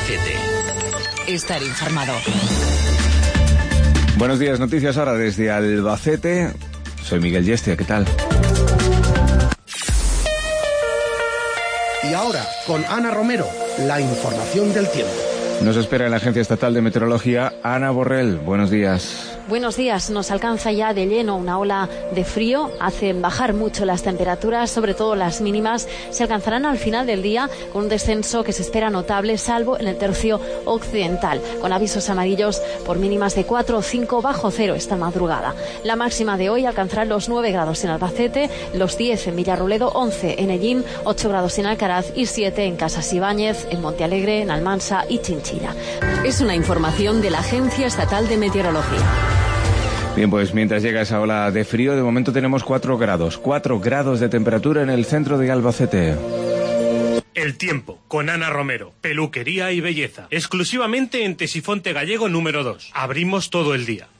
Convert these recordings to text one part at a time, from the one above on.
Albacete. Estar informado. Buenos días, noticias ahora desde Albacete. Soy Miguel Yestia, ¿qué tal? Y ahora, con Ana Romero, la información del tiempo. Nos espera en la Agencia Estatal de Meteorología, Ana Borrell. Buenos días. Buenos días. Nos alcanza ya de lleno una ola de frío. Hacen bajar mucho las temperaturas, sobre todo las mínimas. Se alcanzarán al final del día con un descenso que se espera notable, salvo en el tercio occidental, con avisos amarillos por mínimas de 4 o 5 bajo cero esta madrugada. La máxima de hoy alcanzará los 9 grados en Albacete, los 10 en Villarroledo, 11 en Ellín, 8 grados en Alcaraz y 7 en Casas Ibáñez, en Montealegre, en Almansa y Chinchilla. Es una información de la Agencia Estatal de Meteorología. Bien, pues mientras llega esa ola de frío, de momento tenemos 4 grados de temperatura en el centro de Albacete. El tiempo, con Ana Romero, peluquería y belleza, exclusivamente en Tesifonte Gallego número 2. Abrimos todo el día.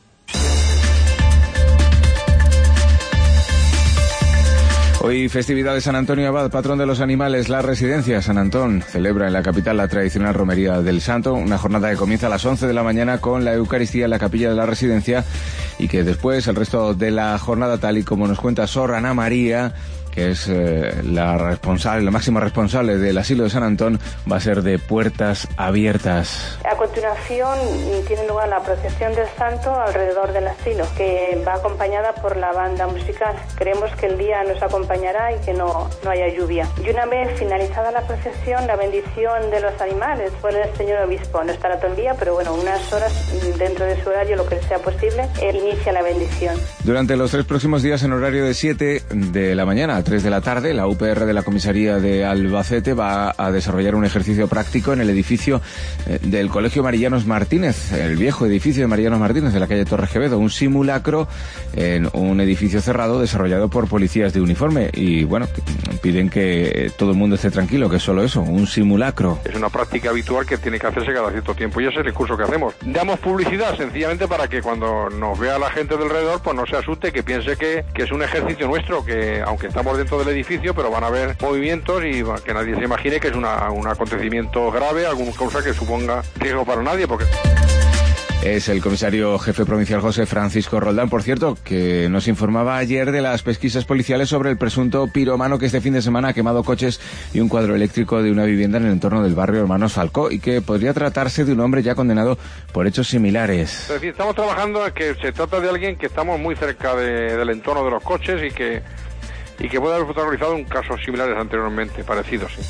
Hoy festividad de San Antonio Abad, patrón de los animales. La residencia San Antón celebra en la capital la tradicional romería del Santo, una jornada que comienza a las 11 de la mañana con la Eucaristía en la capilla de la residencia y que después el resto de la jornada, tal y como nos cuenta Sor Ana María, que es la máxima responsable del asilo de San Antón, va a ser de puertas abiertas. A continuación tiene lugar la procesión del Santo alrededor del asilo, que va acompañada por la banda musical. Creemos que el día nos acompañará y que no haya lluvia. Y una vez finalizada la procesión, la bendición de los animales por el señor obispo. No estará todo el día, pero bueno, unas horas dentro de su horario, lo que sea posible, inicia la bendición. Durante los 3 próximos días, en horario de 7 de la mañana a 3 de la tarde, la UPR de la comisaría de Albacete va a desarrollar un ejercicio práctico en el edificio del Colegio Marillanos Martínez, el viejo edificio de Marillanos Martínez de la calle Torres Quevedo, un simulacro en un edificio cerrado desarrollado por policías de uniforme y bueno, piden que todo el mundo esté tranquilo, que es solo eso, un simulacro. Es una práctica habitual que tiene que hacerse cada cierto tiempo y ese es el curso que hacemos. Damos publicidad sencillamente para que cuando nos vea la gente del alrededor pues no se asuste, que piense que es un ejercicio nuestro, que aunque estamos dentro del edificio, pero van a haber movimientos y que nadie se imagine que es un acontecimiento grave, alguna cosa que suponga riesgo para nadie, porque... Es el comisario jefe provincial José Francisco Roldán, por cierto, que nos informaba ayer de las pesquisas policiales sobre el presunto piromano que este fin de semana ha quemado coches y un cuadro eléctrico de una vivienda en el entorno del barrio Hermanos Falcó y que podría tratarse de un hombre ya condenado por hechos similares. Es decir, estamos trabajando en que se trata de alguien que estamos muy cerca del entorno de los coches y que puede haber protagonizado un casos similares anteriormente, parecidos, sí.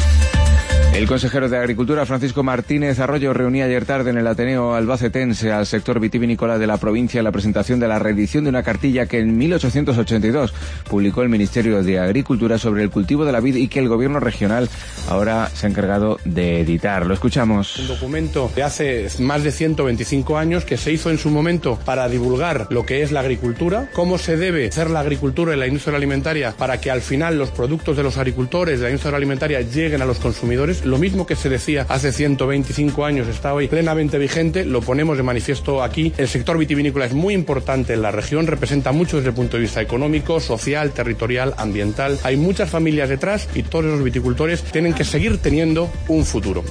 El consejero de Agricultura, Francisco Martínez Arroyo, reunía ayer tarde en el Ateneo albacetense al sector vitivinícola de la provincia en la presentación de la reedición de una cartilla que en 1882 publicó el Ministerio de Agricultura sobre el cultivo de la vid y que el gobierno regional ahora se ha encargado de editar. Lo escuchamos. Un documento de hace más de 125 años que se hizo en su momento para divulgar lo que es la agricultura, cómo se debe hacer la agricultura y la industria alimentaria para que al final los productos de los agricultores de la industria alimentaria lleguen a los consumidores. Lo mismo que se decía hace 125 años está hoy plenamente vigente, lo ponemos de manifiesto aquí. El sector vitivinícola es muy importante en la región, representa mucho desde el punto de vista económico, social, territorial, ambiental. Hay muchas familias detrás y todos esos viticultores tienen que seguir teniendo un futuro.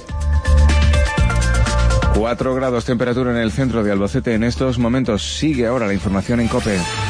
4 grados temperatura en el centro de Albacete en estos momentos. Sigue ahora la información en COPE.